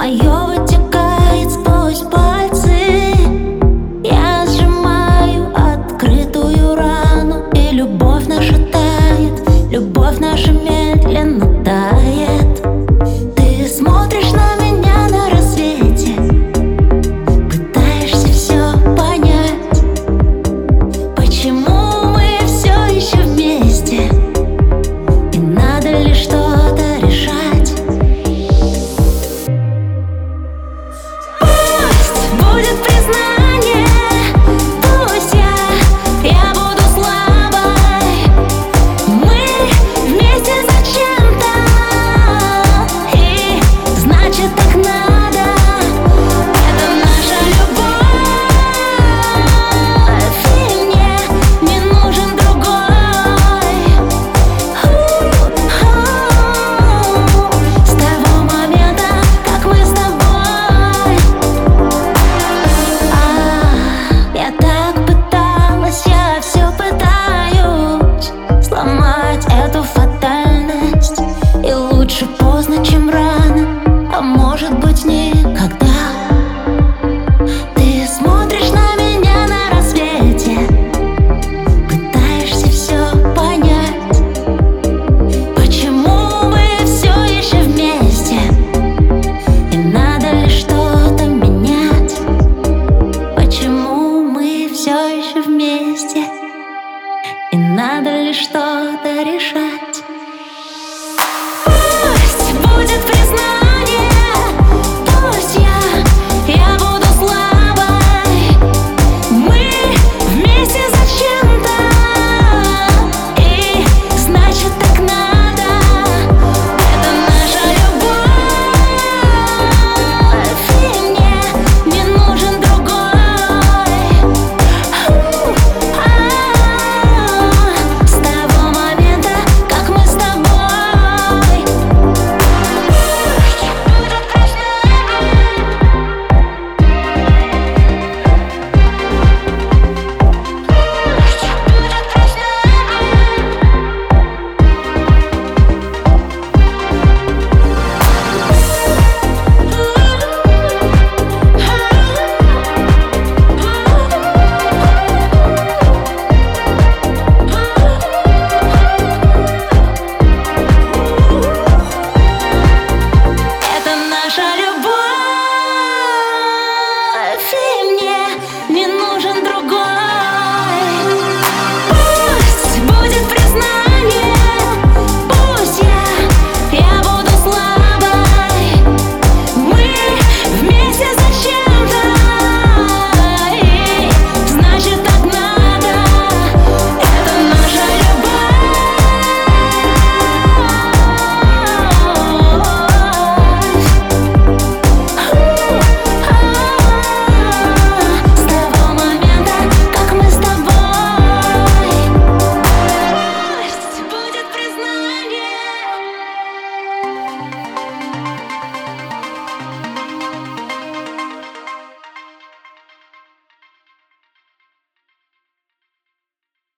мое вытекает сквозь пальцы. Я сжимаю открытую рану, и любовь наша тает, любовь наша медленно тает. Ты смотришь на меня на рассвете, пытаешься все понять, почему мы все еще вместе, и надо ли что-то решать. Пусть будет признание, пусть я буду слабой. Мы вместе зачем-то, и значит так надо. Это наша любовь, и мне не нужен другой. С того момента, как мы с тобой. Я так пыталась, я все пытаюсь сломать эту фатальность. И лучше поздно, чем рано, а может быть не